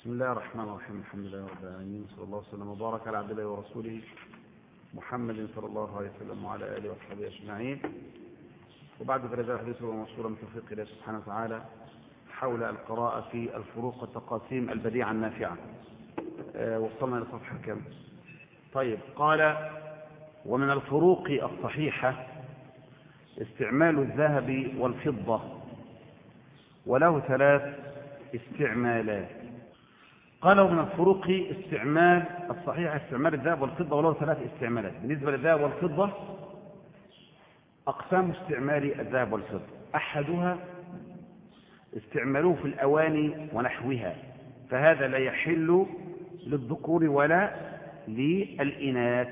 بسم الله الرحمن الرحيم. الحمد لله رب العالمين، صلى الله وسلم وبارك على عبد الله ورسوله محمد صلى الله عليه وسلم وعلى اله وصحبه اجمعين. وبعد فلذا الحديث وموصولا من توفيق الله سبحانه وتعالى حول القراءة في الفروق والتقاسيم البديعة النافعة. وصلنا إلى صفحة كم؟ طيب، قال: ومن الفروق الصحيحة استعمال الذهب والفضة، وله 3 استعمالات. قال: ومن الفروق استعمال الصحيح استعمال الذهب والفضة، وله 3 استعمالات. بالنسبة للذهب والفضة أقسام استعمال الذهب والفضة: أحدها استعمالوه في الأواني ونحوها، فهذا لا يحل للذكور ولا للإناث.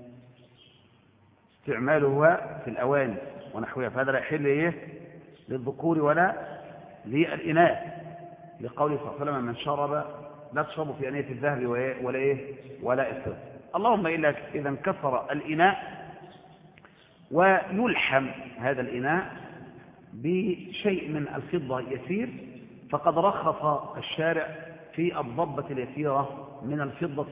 استعمالها في الأواني ونحوها فهذا لا يحل للذكور ولا للإناث، لقوله صلى الله عليه وسلم: من شرب لا تشربوا في أنية الذهب ولا الفضة، اللهم إلا إذا انكسر الإناء ويلحم هذا الإناء بشيء من الفضة يسير، فقد رخص الشارع في الضبة اليسيرة من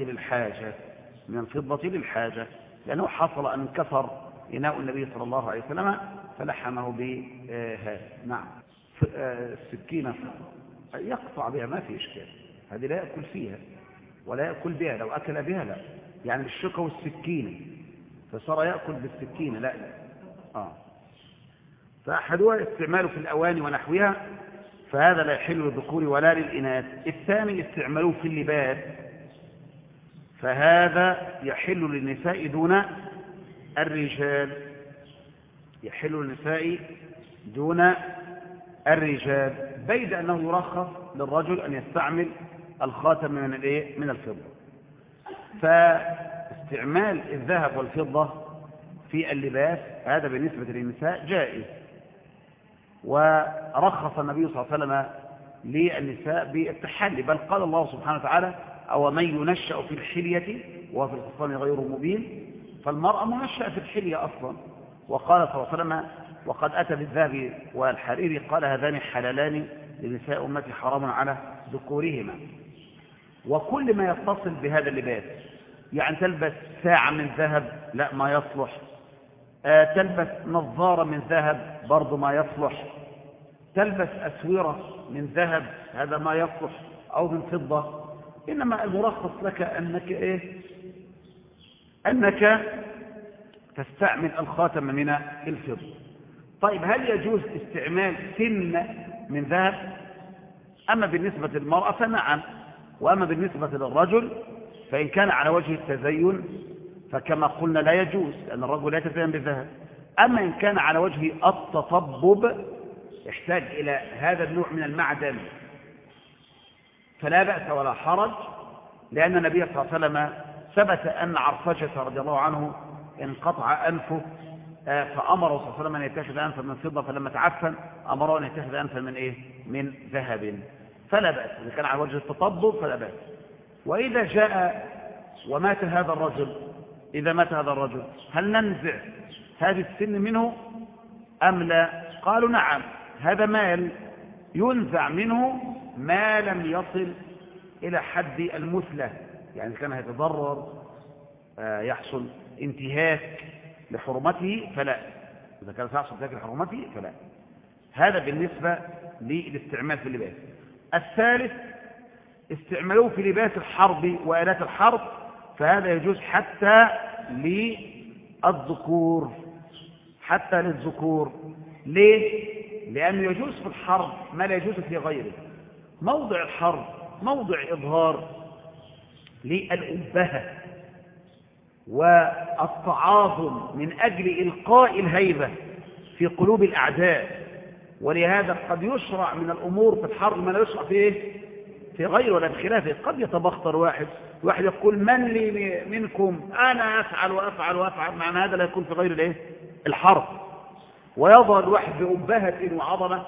الفضة للحاجة، لأنه حصل أن انكسر إناء النبي صلى الله عليه وسلم فلحمه بهذا. نعم، السكينة يقطع بها ما في إشكال، هذه لا يأكل فيها ولا يأكل بها، لو أكل بها لا، يعني الشوكة والسكينة فصار يأكل بالسكينة لا. فأحدها استعماله في الأواني ونحوها، فهذا لا يحل للذكور ولا للإناث. الثاني استعمالوه في اللباس، فهذا يحل للنساء دون الرجال، بيد أنه يرخص للرجل أن يستعمل الخاتم من الفضة. فاستعمال الذهب والفضة في اللباس هذا بالنسبة للنساء جائز، ورخص النبي صلى الله عليه وسلم للنساء بالتحلي، بل قال الله سبحانه وتعالى: أو من ينشأ في الحلية وفي الخصام غير مبين. فالمرأة منشأة في الحلية أصلا، وقال صلى الله عليه وسلم: وقد أتى بالذهب والحرير قال: هذان حلالان لنساء أمتي حرام على ذكورهما. وكل ما يتصل بهذا اللباس، يعني تلبس ساعة من ذهب لا ما يصلح، تلبس نظارة من ذهب برضو ما يصلح، تلبس أسورة من ذهب هذا ما يصلح، أو من فضة. إنما المرخص لك أنك تستعمل الخاتم من الفضة. طيب، هل يجوز استعمال سن من ذهب؟ أما بالنسبة للمرأة فنعم، وأما بالنسبة للرجل فإن كان على وجه التزين فكما قلنا لا يجوز، لأن الرجل لا يتزين بالذهب. أما إن كان على وجه التطبب يحتاج إلى هذا النوع من المعدن فلا بأس ولا حرج، لأن النبي صلى الله عليه وسلم ثبت أن عرفجة رضي الله عنه انقطع أنفه، فأمره صلى الله عليه وسلم أن يتخذ أنفا من فضة، فلما تعفن أمره أن يتخذ أنفا من ذهب، فلا بأس. إذا كان على وجه التطبب فلا بأس. وإذا جاء ومات هذا الرجل، إذا مات هذا الرجل هل ننزع هذه السن منه أم لا؟ قالوا: نعم، هذا مال ينزع منه ما لم يصل إلى حد المثلة، يعني كان يتضرر يحصل انتهاك لحرمته فلا، إذا كان يحصل انتهاك لحرمته فلا. هذا بالنسبة للاستعمال في اللباس. الثالث استعملوه في لباس الحرب وآلات الحرب، فهذا يجوز حتى للذكور. ليه؟ لأنه يجوز في الحرب ما لا يجوز في غيره. موضع الحرب موضع إظهار للأبهة والتعاظم من أجل إلقاء الهيبة في قلوب الأعداء، ولهذا قد يشرع من الأمور في الحرب ما لا يشرع في غيره ولا بخلافه. قد يتبختر واحد يقول: من لي منكم، أنا أفعل وأفعل وأفعل، معنى هذا لا يكون في غير الحرب، ويظهر الواحد بأبهة وعظمة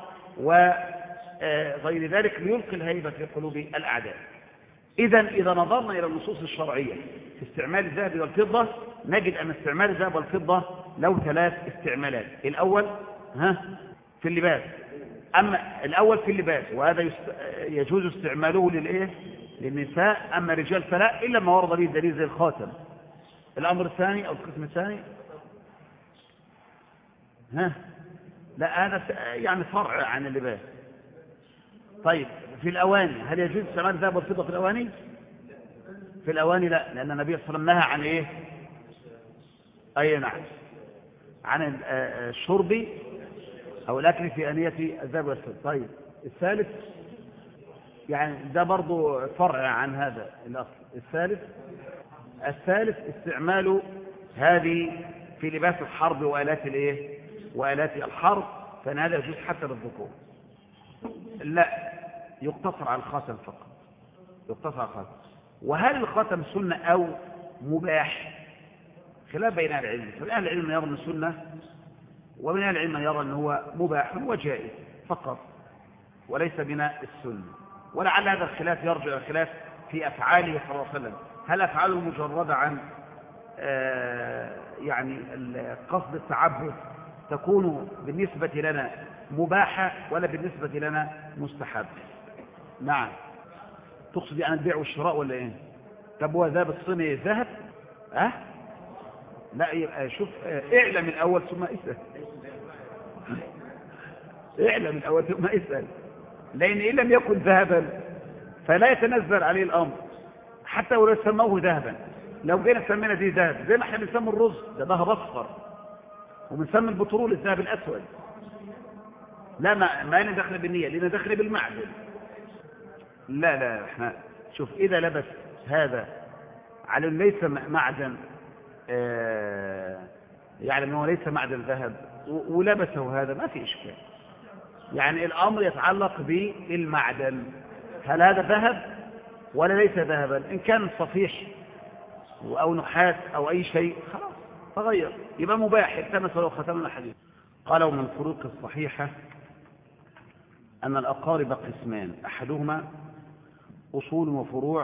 وغير ذلك ليلقي الهيبة في قلوب الأعداء. إذا نظرنا إلى النصوص الشرعية في استعمال الذهب والفضة نجد أن استعمال الذهب والفضة له 3 استعمالات. الأول في اللباس، أما الأول في اللباس، وهذا يجوز استعماله للنساء، أما الرجال فلا إلا ما ورد به الدليل زي الخاتم. الأمر الثاني أو القسم الثاني لا هذا يعني فرع عن اللباس. طيب في الأواني هل يجوز استعمال الذهب والفضة في الأواني؟ في الأواني لا، لأن النبي صلى الله عليه وسلم نهى عن إيه؟ أي نعم، عن الشرب أو الأكل في آنية الذهب والفضة. طيب الثالث يعني ده برضو فرع عن هذا الأصل. الثالث استعمال هذه في لباس الحرب وآلات الإيه؟ وآلات الحرب، فإن هذا يجوز حتى للذكور. لا، يقتصر على الخاتم فقط، يقتصر على الخاتم. وهل الخاتم سنة أو مباح؟ خلاف بين أهل العلم، فبين أهل العلم من يرى أنه سنة، ومن أهل العلم من يرى أنه هو مباح وجائز فقط وليس بناء السنة. ولعل هذا الخلاف يرجع إلى الخلاف في أفعاله صلى الله عليه وسلم، هل أفعاله مجردة عن يعني قصد التعبد تكون بالنسبة لنا مباحة ولا بالنسبة لنا مستحب؟ نعم. تقصد عن البيع والشراء ولا ايه؟ طب هو ذهب الصيني ذهب؟ لا يبقى شوف، اعلم الأول ثم اسأل. اعلم الأول ثم اسأل، لأن إن لم يكن ذهبا فلا يتنزل عليه الأمر حتى ولو سموه ذهبا. لو جينا سمينا دي ذهب زي ما احنا بنسمي الرز ده ذهب أصفر، وبنسمي البترول الذهب الأسود، لا ما لنا دخل بالنية، لنا دخل بالمعدن. لا احنا شوف، إذا لبس هذا على ليس معدن، يعني أنه ليس معدن ذهب ولبسه هذا ما في إشكال. يعني الأمر يتعلق بالمعدن، هل هذا ذهب ولا ليس ذهبا؟ إن كان صفيح أو نحاس أو أي شيء خلاص تغير، يبقى مباح التمس ولو ختمنا حديث. قالوا من الفروق الصحيحة أن الأقارب قسمان، أحدهما أصول وفروع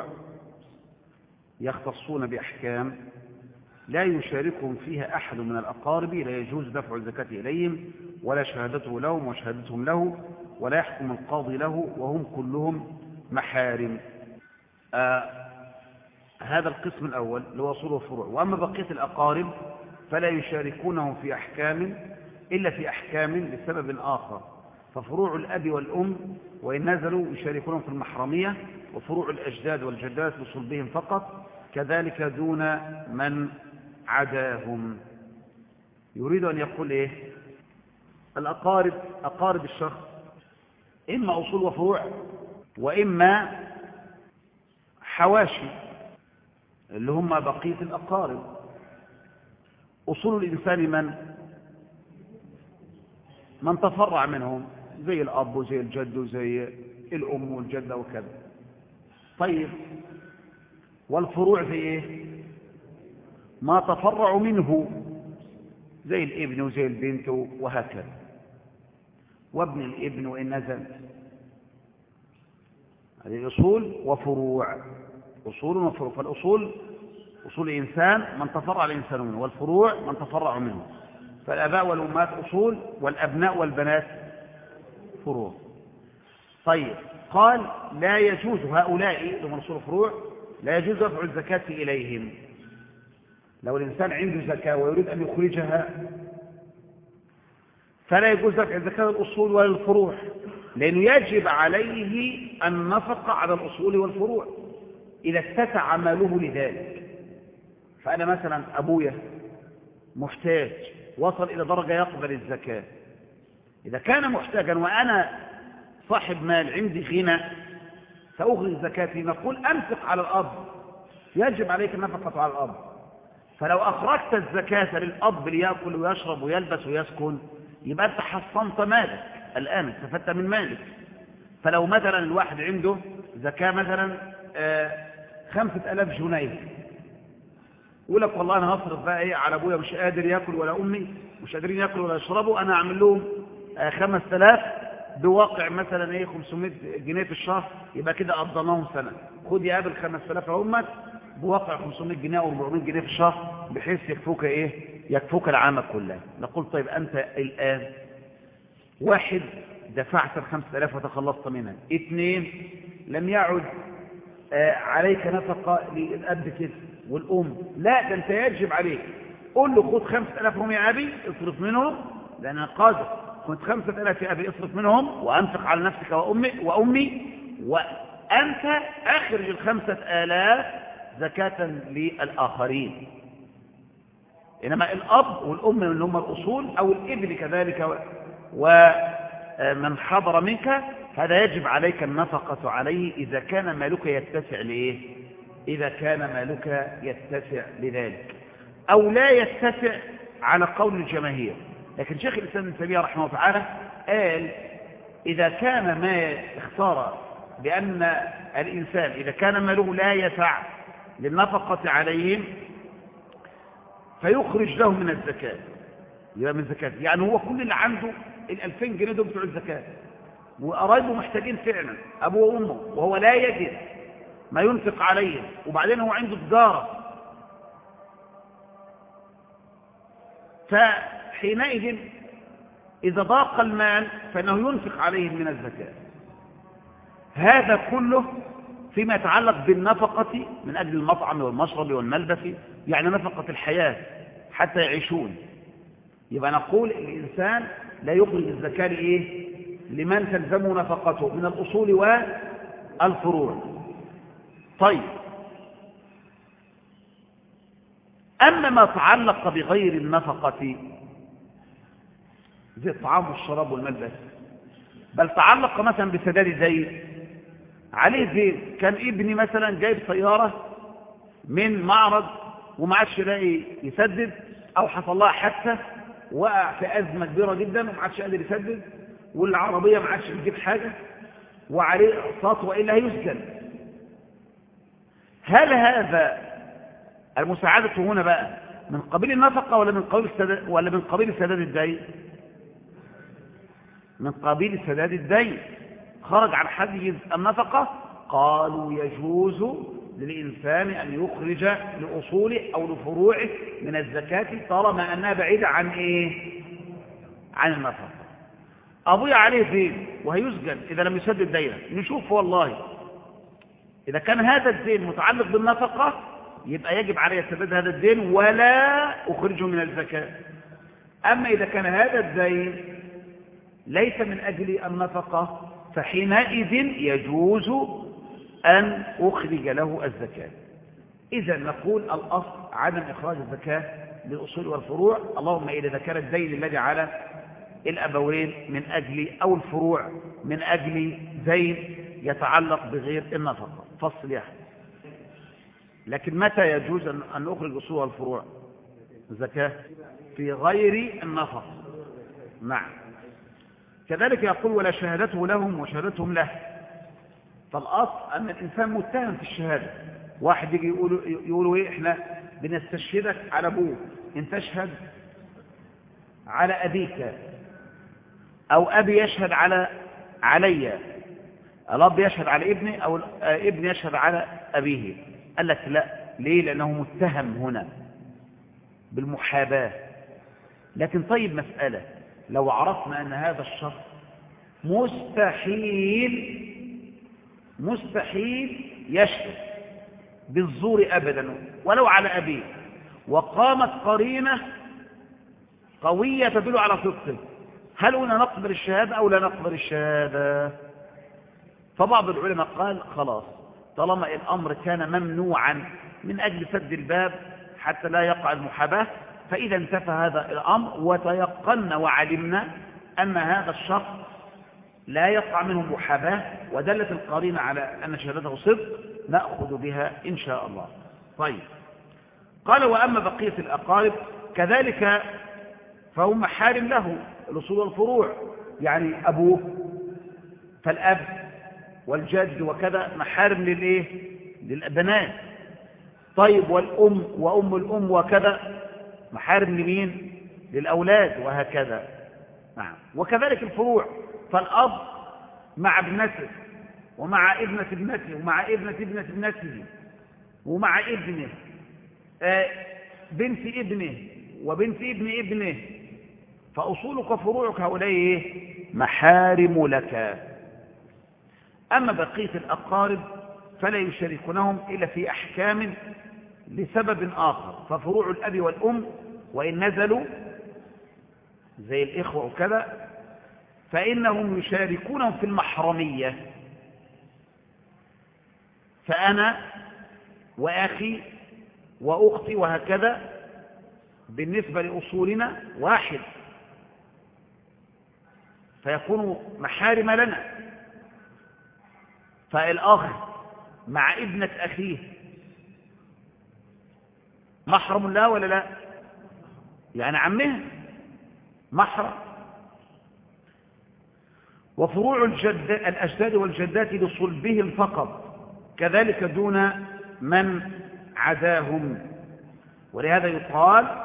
يختصون بأحكام لا يشاركهم فيها أحد من الأقارب، لا يجوز دفع الزكاة إليهم ولا شهادته لهم وشهادتهم له، ولا يحكم القاضي له، وهم كلهم محارم. هذا القسم الأول اللي هو أصول وفروع. وأما بقية الأقارب فلا يشاركونهم في أحكام إلا في أحكام لسبب آخر، ففروع الأب والأم وإن نزلوا يشاركونهم في المحرمية، وفروع الأجداد والجدات بصلبهم فقط، كذلك دون من عداهم. يريد أن يقول إيه؟ الأقارب، أقارب الشخص إما أصول وفروع وإما حواشي اللي هم بقية الأقارب. أصول الإنسان من تفرع منهم زي الأب وزي الجد وزي الأم والجدة وكذا. طيب والفروع زي إيه؟ ما تفرع منه زي الابن وزي البنت وهكذا، وابن الابن وإن نزل. هذه أصول وفروع، أصول وفروع. فالأصول أصول الإنسان من تفرع الإنسان منه، والفروع من تفرع منه. فالآباء والأمهات أصول، والأبناء والبنات فروع. طيب قال لا يجوز هؤلاء لهم أصول وفروع لا يجوز دفع الزكاة إليهم. لو الإنسان عنده زكاة ويريد أن يخرجها فلا يجوز دفع الزكاة للأصول ولا للفروع، لأنه يجب عليه النفقة على الأصول والفروع إذا اتسع ماله لذلك. فأنا مثلا أبويا محتاج وصل إلى درجة يقبل الزكاة، إذا كان محتاجا وأنا صاحب مال عندي غنى سأخرج زكاتي، نقول أنفق على الأب، يجب عليك النفقة على الأب. فلو أخرجت الزكاة للأب ليأكل ويشرب ويلبس ويسكن يبقى أنت حصنت مالك الآن، استفدت من مالك. فلو مثلا الواحد عنده زكاة مثلا 5000 جنيه، يقول لك والله أنا هصرف بقى إيه على أبويا، مش قادر يأكل ولا أمي مش قادرين يأكلوا ولا يشربوا، أنا أعمل لهم 5000 بواقع مثلا إيه 500 جنيه في الشهر، يبقى كده قضيناهم سنة. خد يا أبل 5000 أمك بواقع 500 جنيه أو 400 جنيه في الشهر بحيث يكفوك إيه؟ يكفوك العامة كلها. نقول طيب أنت الآن واحد دفعت 5000 وتخلصت منها، 2 لم يعد عليك نفقة للأب كده والأم، لا ده أنت يجب عليك. قول له خد 5000 هم يا أبي اصرف منهم، لأن أنا قادر، كنت 5000 يا أبي اصرف منهم وأنفق على نفسك وأمي، وأنت أخرج 5000 زكاة للآخرين. إنما الأب والأم اللي هم الأصول أو الابن كذلك ومن حضر منك، هذا يجب عليك النفقة عليه إذا كان مالك يتسع لإيه؟ إذا كان مالك يتسع لذلك، أو لا يتسع على قول الجماهير. لكن شيخ الإسلام ابن تيمية رحمه الله تعالى قال إذا كان ما اختار بأن الإنسان إذا كان ماله لا يسع للنفقة عليهم فيخرج له من الزكاة، يبقى من زكاة، يعني هو كل اللي عنده 2000 جنيه دول بتوع الزكاة، وقرايبه محتاجين فعلا أبوه وأمه، وهو لا يجد ما ينفق عليهم، وبعدين هو عنده تجارة، فحينئذ إذا ضاق المال فإنه ينفق عليهم من الزكاة. هذا كله فيما يتعلق بالنفقة من أجل المطعم والمشرب والملبس، يعني نفقة الحياة حتى يعيشون. يبقى نقول الإنسان لا يخرج الزكاة لإيه؟ لمن تلزمه نفقته من الأصول والفروع. طيب، أما ما تعلق بغير النفقة زي الطعام والشراب والملبس، بل تعلق مثلا بسداد دين عليه دين، كان ابني مثلا جايب سيارة من معرض وما عادش لاقي يسدد، أو حصل لها حادثة وقع في أزمة كبيرة جدا وما عادش قادر يسدد، والعربية ما عادش بتجيب حاجة وعليه أقساط وإلا هيسجن. هل هذا المساعدة هنا بقى من قبيل النفقة ولا من قبيل سداد الدين؟ من قبيل سداد الدين، خرج عن حيز النفقة. قالوا يجوز للإنسان أن يخرج لأصوله أو لفروعه من الزكاة طالما أنها بعيدة عن إيه؟ عن النفقة. أبويا عليه دين وهيسجن إذا لم يسدد دينه، نشوف والله إذا كان هذا الدين متعلق بالنفقة يبقى يجب عليه سداد هذا الدين ولا أخرجه من الزكاة. أما إذا كان هذا الدين ليس من أجل النفقة فحينئذ يجوز أن أخرج له الزكاة. إذا نقول الأصل عدم إخراج الزكاة للأصول والفروع، اللهم إذا كان الدين الذي على الأبوين من أجل أو الفروع من أجل دين يتعلق بغير النفقة. فصل يا أحمد. لكن متى يجوز أن نخرج أصول والفروع الزكاة؟ في غير النفقة. نعم. كذلك يقول ولا شهادته لهم وشهادتهم له. فالأصل أن الإنسان متهم في الشهادة. واحد يجي يقولوا إيه، إحنا بنستشهدك على أبوك، إن تشهد على أبيك، أو أبي يشهد علي، الأب يشهد على ابني أو ابن يشهد على أبيه. قال لك لا. ليه؟ لأنه متهم هنا بالمحاباة. لكن طيب مسألة، لو عرفنا أن هذا الشخص مستحيل يشهد بالزور أبدا ولو على أبيه، وقامت قرينة قوية تدل على صدقه، هل هنا نقبل الشهادة أو لا نقبل الشهادة؟ فبعض العلماء قال خلاص، طالما الأمر كان ممنوعا من أجل سد الباب حتى لا يقع المحاباة، فإذا انتفى هذا الأمر وتيقنا وعلمنا أن هذا الشخص لا يقع منه محاباة ودلت القرينة على أن شهادته صدق، نأخذ بها إن شاء الله. طيب، قال وأما بقية الأقارب كذلك فهم محارم له الأصول والفروع، يعني أبوه فالأب والجد وكذا محارم للإيه؟ للبنات. طيب، والأم وأم الأم وكذا محارم لمين؟ للأولاد وهكذا. نعم. وكذلك الفروع، فالأب مع ابنته ومع ابنة ابنته ومع ابنة ابنة ابنته ومع ابنه، بنت ابنه وبنت ابن ابنه، فأصولك وفروعك هؤلاء محارم لك. أما بقية الأقارب فلا يشاركونهم إلا في أحكام لسبب آخر. ففروع الأب والأم وإن نزلوا زي الإخوة وكذا فإنهم يشاركونهم في المحرمية. فأنا وأخي وأختي وهكذا بالنسبة لأصولنا واحد، فيكون محارم لنا. فالأخ مع ابنة أخيه محرم لا ولا لا؟ يعني عمه محرم. وفروع الأجداد والجدات لصلبهم فقط كذلك دون من عداهم. ولهذا يقال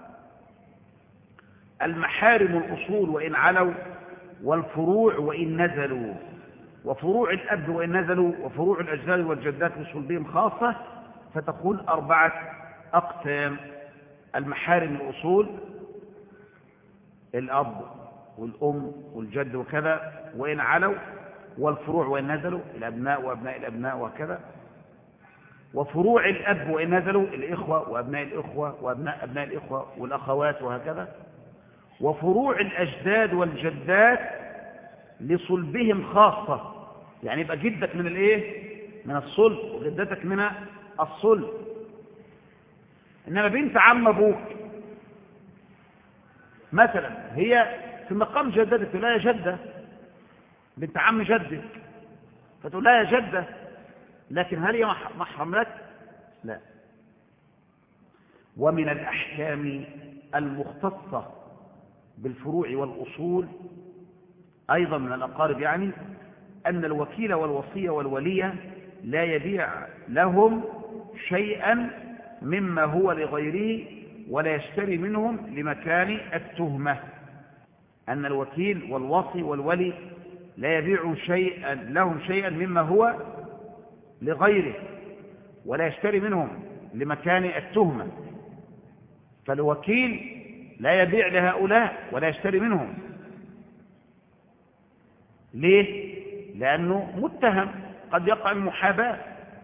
المحارم الأصول وإن علوا والفروع وإن نزلوا. وفروع الأب وإن نزلوا وفروع الأجداد والجدات لصلبهم خاصة، فتكون 4 أقسام: المحارم الأصول الأب والأم والجد وكذا وإن علوا، والفروع وإن نزلوا الأبناء وأبناء الأبناء وكذا، وفروع الأب وإن نزلوا الإخوة وأبناء الإخوة وأبناء أبناء الإخوة والأخوات وهكذا، وفروع الأجداد والجدات لصلبهم خاصة. يعني يبقى جدك من الإيه؟ من الصلب، وجدتك من الصلب. إنما بنت عم أبوك مثلا هي في مقام جدتك، تقول لها يا جدة، بنت عم جدك، فتقول لها يا جدة، لكن هل هي محرم لك؟ لا. ومن الأحكام المختصة بالفروع والأصول أيضا من الأقارب يعني أن الوكيل والوصي والولي لا يبيع لهم شيئا مما هو لغيره ولا يشتري منهم لمكان التهمة. أن الوكيل والوصي والولي لا يبيع شيئا لهم شيئا مما هو لغيره ولا يشتري منهم لمكان التهمة. فالوكيل لا يبيع لهؤلاء ولا يشتري منهم. ليه؟ لأنه متهم، قد يقع المحاباة.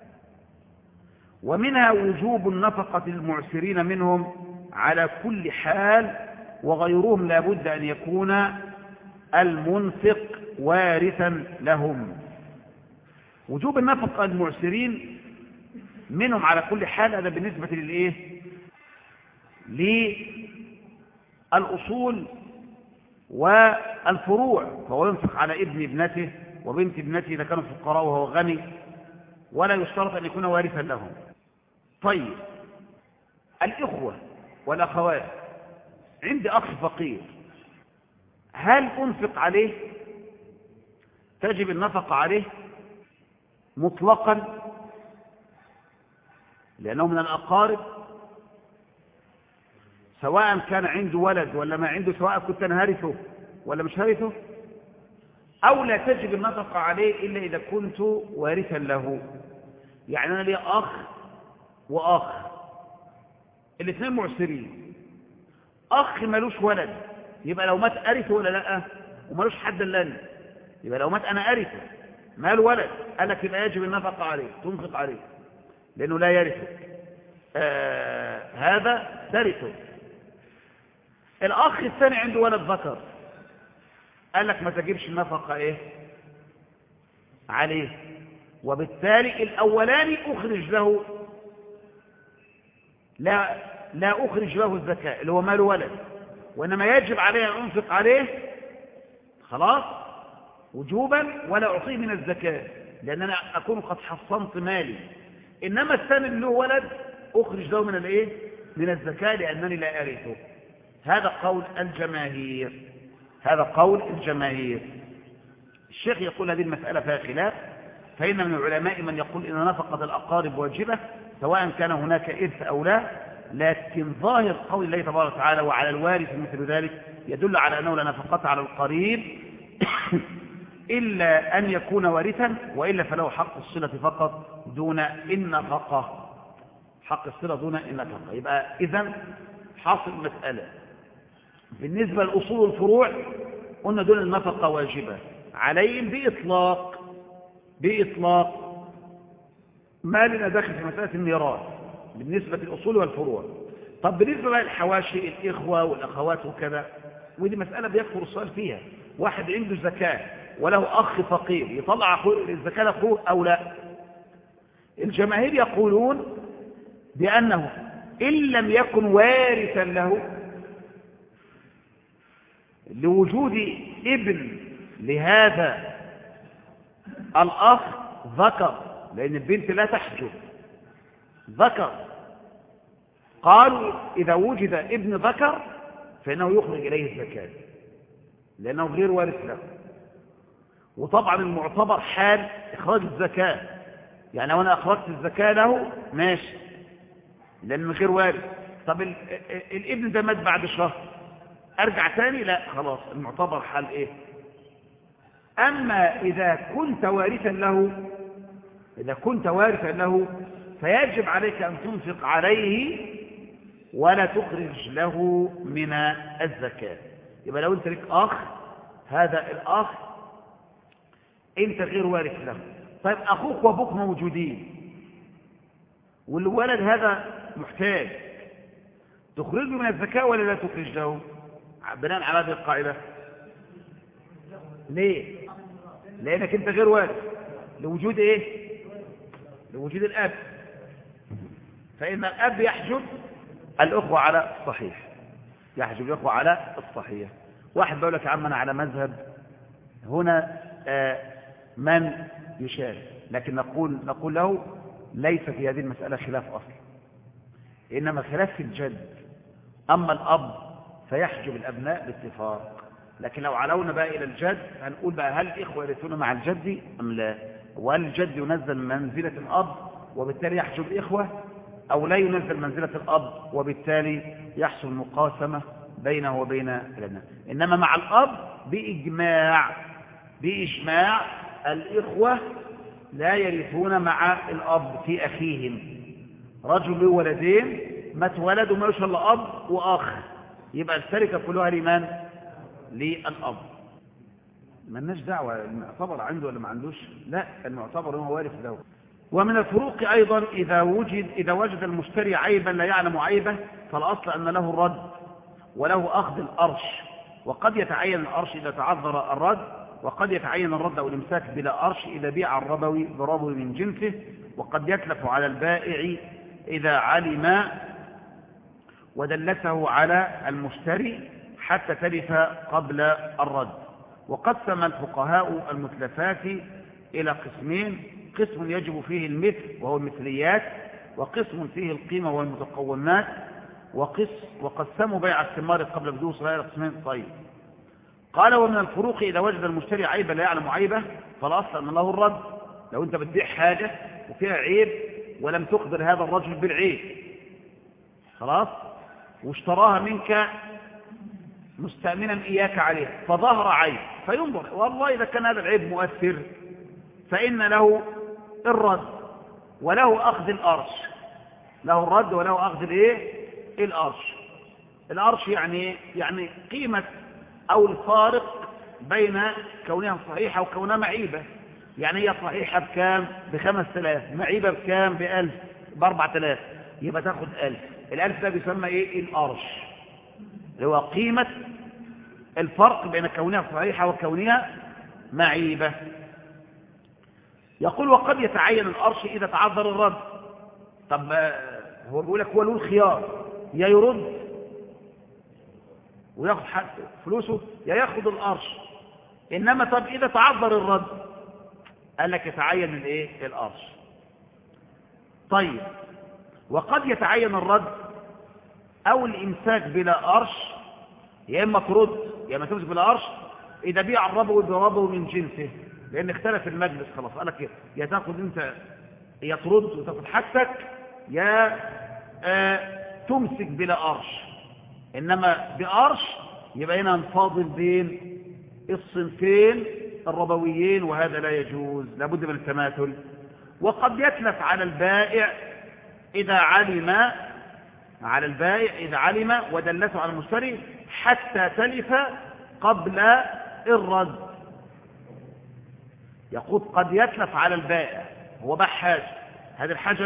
ومنها وجوب النفقة للمعسرين منهم على كل حال، وغيرهم لا بد أن يكون المنفق وارثا لهم. وجوب النفقة للمعسرين منهم على كل حال هذا بالنسبة للإيه؟ للأصول والفروع، فهو ينفق على ابن ابنته وبنت ابنته إذا كانوا فقراء وهو غني، ولا يشترط أن يكون وارثا لهم. طيب، الإخوة والأخوات، عندي أخ فقير، هل أنفق عليه؟ تجب النفقة عليه مطلقا لأنه من الأقارب، سواء كان عنده ولد ولا ما عنده، سواء كنت أنا هرثه ولا مش هرثه، أو لا تجب النفقة عليه إلا إذا كنت وارثا له. يعني أنا لي أخ وأخ، الاثنين معسرين، أخ ملوش ولد، يبقى لو مات أرثه ولا لا؟ وملوش حد لنا، يبقى لو مات أنا أرثه، مال ولد، قال لك يبقى يجب النفقة عليه، تنفق عليه لأنه لا يرثك، هذا ترثه. الأخ الثاني عنده ولد ذكر، قال لك ما تجيبش النفقة إيه عليه، وبالتالي الأولاني أخرج له، لا أخرج له الزكاة اللي هو مال ولد، وإنما يجب عليه أن أنفق عليه خلاص وجوبا، ولا أعطيه من الزكاة لأن أنا أكون قد حصنت مالي. إنما الثاني اللي هو ولد أخرج له من الإيه؟ من الزكاة لأنني لا أرثه. هذا قول الجماهير، هذا قول الجماهير. الشيخ يقول هذه المسألة فيها خلاف، فإن من العلماء من يقول إن نفقة الأقارب واجبة سواء كان هناك إرث أو لا، لكن ظاهر قول الله تبارك وتعالى وعلى الوارث مثل ذلك يدل على أنه لا نفقة على القريب إلا أن يكون وارثا، وإلا فله حق الصلة فقط دون النفقة، حق الصلة دون النفقة. يبقى إذن حاصل مسألة بالنسبة للأصول والفروع، قلنا دون النفقة واجبة عليهم بإطلاق، ما لنا داخل في مسألة الميراث بالنسبة للأصول والفروع. طب بالنسبة بقى للحواشي، الإخوة والأخوات وكذا، ودي مسألة بيكثر السؤال فيها. واحد عنده زكاة وله أخ فقير، يطلع الزكاة لأخوه أو لا؟ الجماهير يقولون بأنه إن لم يكن وارثا له، لوجود ابن لهذا الأخ ذكر، لأن البنت لا تحجب ذكر، قالوا إذا وجد ابن ذكر فإنه يخرج إليه الزكاة لأنه غير وارث له. وطبعا المعتبر حال إخراج الزكاة، يعني لو أنا أخرجت الزكاة له ماشي لأنه غير وارث. طب الابن ده مات بعد شهر، أرجع تاني؟ لا، خلاص المعتبر حال إيه؟ أما إذا كنت وارثا له فيجب عليك أن تنفق عليه ولا تخرج له من الزكاة. يبقى لو أنت لك أخ، هذا الأخ أنت غير وارث له. طيب أخوك وأبوك موجودين والولد هذا محتاج، تخرجه من الزكاة ولا لا تخرج له بناء على هذه القاعدة؟ ليه؟ لأنك أنت غير وارث، لوجود إيه؟ لوجود الأب، فإن الأب يحجب الأخوة على الصحيح، يحجب الأخوة على الصحيح. واحد بيقول لك يا عم أنا على مذهب هنا من يشارك، لكن نقول له ليس في هذه المسألة خلاف أصل، إنما خلاف في الجد. أما الأب فيحجب الأبناء باتفاق، لكن لو علونا بقى إلى الجد هنقول بقى هل الإخوة يرثون مع الجد أم لا؟ وهل الجد ينزل منزلة الأب وبالتالي يحجب الإخوة، أو لا ينزل منزلة الأب وبالتالي يحصل مقاسمة بينه وبين الأبناء؟ إنما مع الأب بإجماع الإخوة لا يرثون مع الأب في أخيهم. رجل له ولدين، مات ولد وما يشهر لأب وأخ، يبقى التركة كلها لمن؟ للأب. مالناش دعوة المعتبر عنده ولا ما عندوش، لا، المعتبر هو وارث له. ومن الفروق أيضا إذا وجد المشتري عيبا لا يعلم عيبه، فالأصل أن له الرد وله أخذ الأرش، وقد يتعين الأرش إذا تعذر الرد، وقد يتعين الرد أو الإمساك بلا أرش إذا بيع الربوي بربوي من جنسه، وقد يتلف على البائع إذا علم ودلته على المشتري حتى تلف قبل الرد. وقسم الفقهاء المتلفات إلى قسمين: قسم يجب فيه المثل وهو المثليات، وقسم فيه القيمة والمتقومات، وقسموا بيع الثمار قبل بدو صغير قسمين. طيب، قال: ومن الفروق إذا وجد المشتري عيبا لا يعلم عيبه، فالأصل أن له الرد. لو أنت بتبيع حاجة وفيها عيب ولم تخبر هذا الرجل بالعيب، خلاص، واشتراها منك مستأمنا إياك عليه، فظهر عيب، فينظر والله إذا كان هذا العيب مؤثر فإن له الرد وله أخذ الأرش، له الرد وله أخذ الأرش. الأرش يعني قيمة أو الفارق بين كونها صحيحة وكونها معيبة. يعني هي صحيحة بكام؟ ب5000، معيبة بكام؟ ب1000، ب4000، يبقى تاخد 1000. ال1000 ده بيسمى إيه؟ الأرش، اللي هو قيمة الفرق بين كونها صحيحة وكونها معيبة. يقول: وقد يتعين الأرش إذا تعذر الرد. طب هو بيقول لك هو له الخيار، يا يرد وياخد فلوسه يا ياخد الأرش. إنما طب إذا تعذر الرد، قال لك يتعين الأرش. طيب، وقد يتعين الرد أو الإمساك بلا أرش، يا إما ترد يا إما تمسك بلا أرش إذا بيع الربوي بربوي من جنسه، لأن اختلف المجلس خلاص. قال لك يا تاخد أنت، يا ترد وتاخد حاجتك، يا تمسك بلا أرش. إنما بأرش يبقى هنا نفاضل بين الصنفين الربويين، وهذا لا يجوز، لابد من التماثل. وقد يتلف على البائع إذا علم ودلته على المشتري حتى تلف قبل الرد. يقول قد يتلف على البائع، هو باع حاجة هذه الحاجة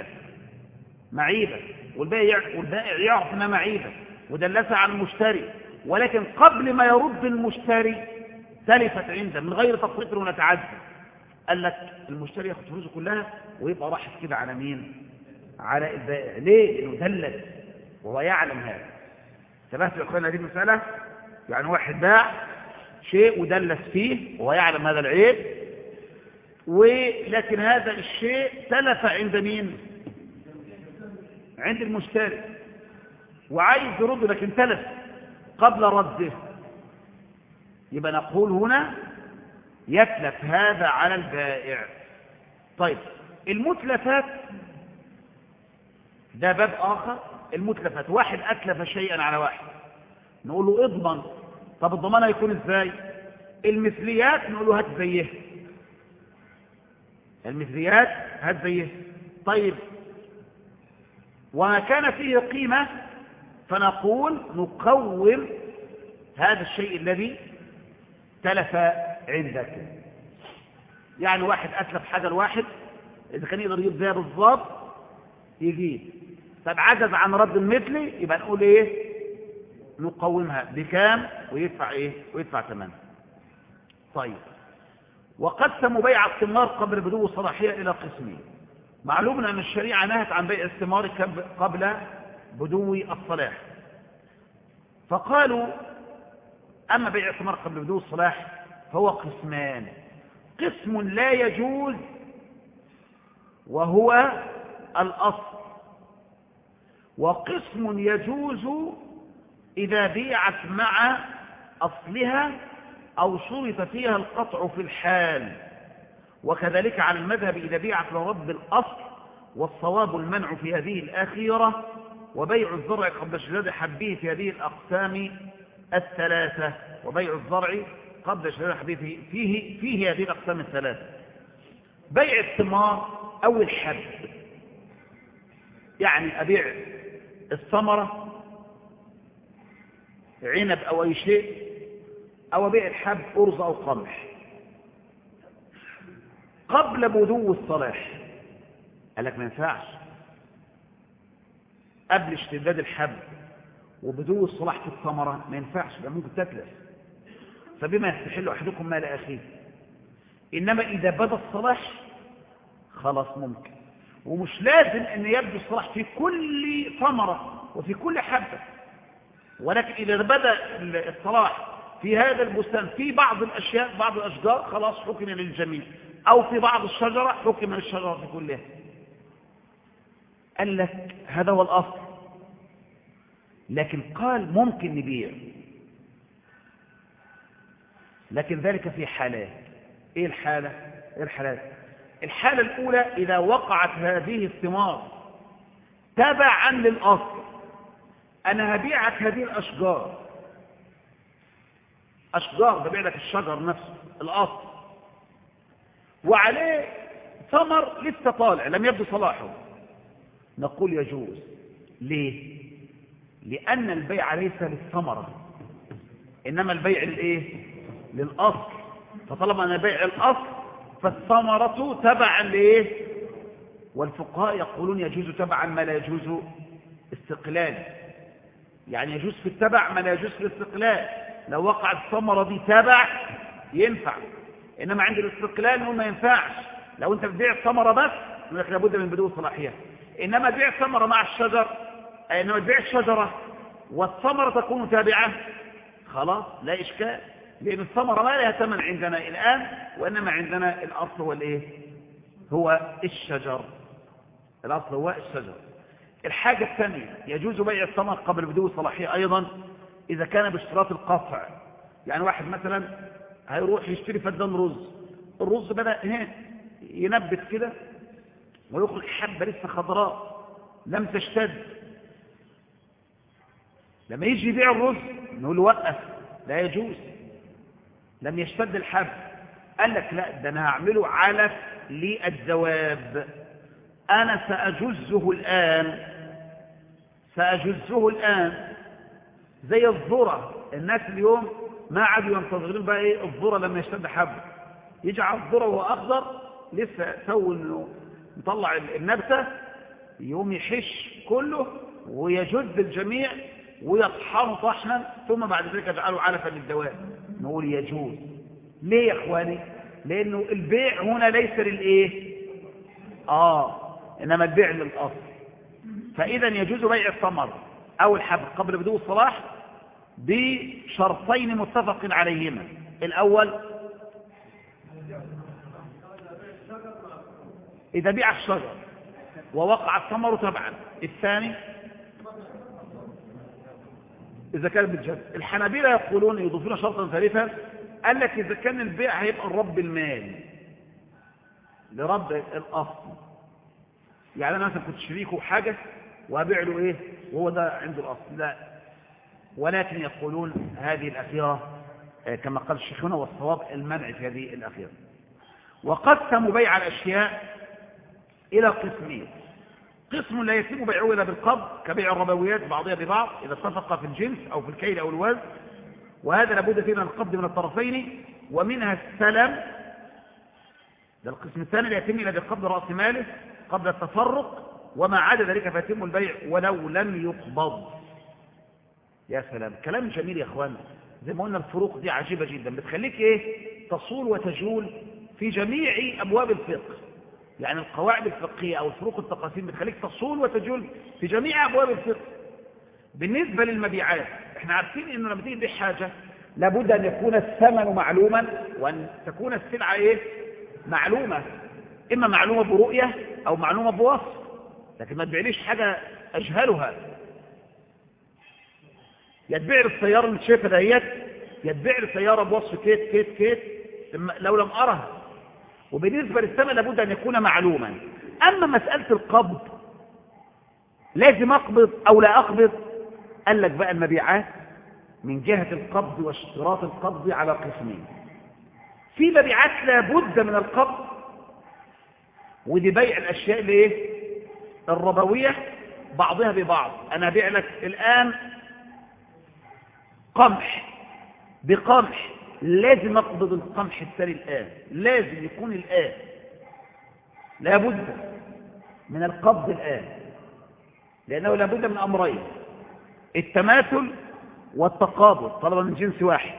معيبة والبائع يعرف أنها معيبة ودلسها على المشتري، ولكن قبل ما يرد المشتري تلفت عنده من غير تفريط ولا تعدي. قال لك المشتري ياخد فلوسه كلها ويبقى راحت كده على مين؟ على البائع. ليه؟ لأنه دلس وهو يعلم هذا. انتبهت يا اخوانا هذه المسألة؟ يعني واحد باع شيء ودلس فيه وهو يعلم هذا العيب، ولكن هذا الشيء تلف عند مين؟ عند المشتري، وعايز يرد لكن تلف قبل رده، يبقى نقول هنا يتلف هذا على البائع. طيب المتلفات ده باب آخر. المتلفات واحد أتلف شيئا على واحد نقول له اضمن. طب الضمان هيكون ازاي؟ المثليات نقول له هات زيه، المثليات هات زيه. طيب وما كان فيه قيمة فنقول نقوم هذا الشيء الذي تلف عندك. يعني واحد أتلف حاجة الواحد، إذا كان يقدر يجيب زيها بالضبط يجيب، طب عجز عن رد المثلي يبقى نقول ايه؟ نقومها بكام ويدفع ايه؟ ويدفع ثمنها. طيب وقسموا بيع الثمار قبل بدو الصلاحية إلى قسمين. معلوم أن الشريعة نهت عن بيع الثمار قبل بدو الصلاح، فقالوا أما بيع الثمار قبل بدو الصلاح فهو قسمان. قسم لا يجوز وهو الأصل، وقسم يجوز إذا بيعت مع أصلها أو شرط فيها القطع في الحال، وكذلك على المذهب إذا بيعت لرب الأصل، والصواب المنع في هذه الأخيرة، وبيع الزرع قبل شجار حبه في هذه الأقسام الثلاثة. وبيع الزرع قبل شجار حبه فيه هذه الأقسام الثلاثة. بيع الثمار أو الحب، يعني أبيع الثمرة عنب أو أي شيء، أو أبيع الحب أرز أو قمح قبل بدو الصلاح. قال لك ما ينفعش قبل اشتداد الحب وبدو الصلاح في الثمرة، ما ينفعش، ده ممكن تتلف. فبما يستحل أحدكم مال أخيه. إنما إذا بدا الصلاح خلاص ممكن، ومش لازم أن يبدو الصلاح في كل ثمرة وفي كل حبة، ولكن إذا بدا الصلاح في هذا البستان في بعض الأشياء بعض الأشجار خلاص حكم للجميع، أو في بعض الشجرة حكم للشجرة كلها. قال لك هذا هو الأصل، لكن قال ممكن نبيع، لكن ذلك في حالات. إيه الحالة؟ إيه الحالات؟ الحالة الأولى إذا وقعت هذه الثمار تبعا للأصل. أنا هبيعك هذه الأشجار، أشجار ببيع لك الشجر نفسه الأصل، وعليه ثمر لسه طالع لم يبدو صلاحه، نقول يجوز. ليه؟ لأن البيع ليس للثمرة، إنما البيع للإيه؟ للأصل. فطالما أن بيع الأصل فالثمرة تبعا لإيه؟ والفقهاء يقولون يجوز تبعا ما لا يجوز استقلالا. يعني يجوز في التبع ما لا يجوز في الاستقلال. لو وقعت الثمرة دي تبع ينفع، إنما عند الاستقلال نقول ما ينفعش. لو أنت بتبيع الثمرة بس نقول لك لابد من بدو صلاحية، إنما بيع الثمرة مع الشجر، إنما بيع الشجرة والثمرة تكون تابعة خلاص لا إشكال، لأن الثمرة ما لها ثمن عندنا الآن، وإنما عندنا الأصل هو الإيه؟ هو الشجر. الأصل هو الشجر. الحاجة الثانية يجوز بيع الثمر قبل بدو صلاحية أيضا إذا كان باشتراط القطع. يعني واحد مثلا هيروح يشتري فدان رز، الرز بدأ ينبت كده ويخرج حبة لسه خضراء لم تشتد، لما يجي يبيع الرز نقول له وقف، لا يجوز، لم يشتد الحب. قال لك لا، ده أنا هعمله علف للدواب، أنا سأجزه الآن زي الذرة. الناس اليوم ما عادوا ينتظرون بقى الذرة لما يشتد حب، يجعل الذرة وهو أخضر لسه تو إنه مطلع النبتة، يقوم يحش كله ويجد الجميع ويطحنه طحنا، ثم بعد ذلك يجعله علفا للدواب. نقول يجوز. ليه يا اخواني؟ لانه البيع هنا ليس للايه، انما البيع للاصل. فاذا يجوز بيع الثمر او الحب قبل بدو الصلاح بشرطين متفق عليهما. الاول اذا بيع الشجر ووقع الثمر تبعا. الثاني إذا كان بالجد. الحنابلة يقولون يضيفون شرطا ثالثا، قال لك إذا كان البيع هيبقى الرب المال لرب الأصل، يعني أنا مثلا كنت شريكه حاجة وأبيع له إيه وهو ده عنده الأصل، لا. ولكن يقولون هذه الأخيرة كما قال الشيخنا، والصواب المنع في هذه الأخيرة. وقسموا بيع الأشياء إلى قسمين: قسم لا يتم بيعه إلا بالقبض كبيع الربويات بعضها ببعض إذا اتفق في الجنس أو في الكيل أو الوزن، وهذا لابد فيه من القبض من الطرفين. ومنها السلم، ده القسم الثاني، لا يتم إلا بقبض رأس ماله قبل التفرق، وما عدا ذلك فيتم البيع ولو لم يقبض. يا سلام، كلام جميل يا اخوان. زي ما قلنا الفروق دي عجيبة جدا، بتخليك تصول وتجول في جميع أبواب الفقه. يعني القواعد الفقهية أو الفروق التقاسيم بتخليك تصول وتجول في جميع أبواب الفقه. بالنسبة للمبيعات، احنا عارفين انه لما تيجي تبيع حاجة لابد أن يكون الثمن معلوما، وأن تكون السلعة معلومة، إما معلومة برؤية أو معلومة بوصف. لكن ما تبيعليش حاجة أجهلها. يتبيع السيارة اللي شايفها دهيت، يتبيع السيارة بوصف كيت كيت كيت لو لم أرها. وبالنسبة للثمن لابد أن يكون معلوما. أما مسألة القبض لازم أقبض أو لا أقبض، قال لك بقى المبيعات من جهة القبض واشتراط القبض على قسمين: في مبيعات لابد من القبض، ودي بيع الأشياء الربوية بعضها ببعض. أنا أبيع لك الآن قمح بقمح، لازم أقبض القمح الثاني الآن، لازم يكون الآن، لابد من القبض الآن، لأنه لابد من أمرين: التماثل والتقابض طالما من جنس واحد.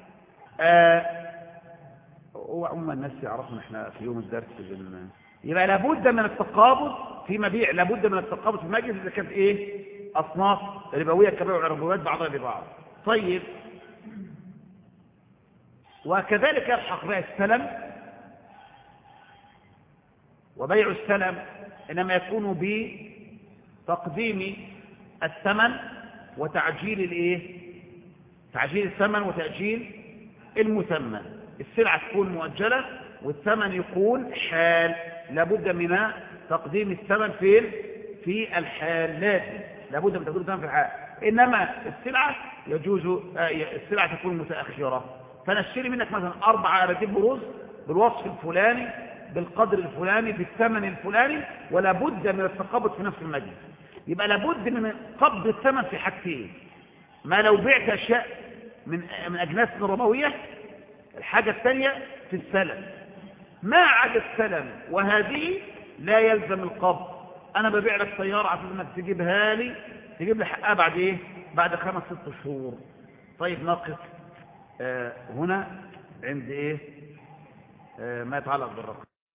وعموما الناس يعرفون احنا في يوم الدرس يبقى لابد من التقابض في مبيع، لابد من التقابض في مجلس إذا كانت أصناف ربوية كبيع الربويات بعضها ببعض. طيب، وكذلك يلحق بيع السلم. وبيع السلم إنما يكون بتقديم الثمن وتعجيل تعجيل الثمن وتأجيل المثمن. السلعة تكون مؤجلة والثمن يكون حال، لابد من تقديم الثمن في الحال، لابد من تقديم الثمن في الحال. إنما السلعة يجوز السلعة تكون متأخرة، فأنا اشتري منك مثلا 4 أراتب رز بالوصف الفلاني بالقدر الفلاني بالثمن الفلاني، ولا بد من التقابض في نفس المجلس. يبقى لابد من قبض الثمن في حاجتين: ما لو بعت أشياء من أجناس ربوية، الحاجة الثانية في السلم. ما عدا السلم وهذه لا يلزم القبض. أنا ببيع لك سيارة عشان انك تجيبها لي، تجيب لي حقها بعد 5-6 شهور. طيب، ناقص هنا عند ما يتعلق بالرقم.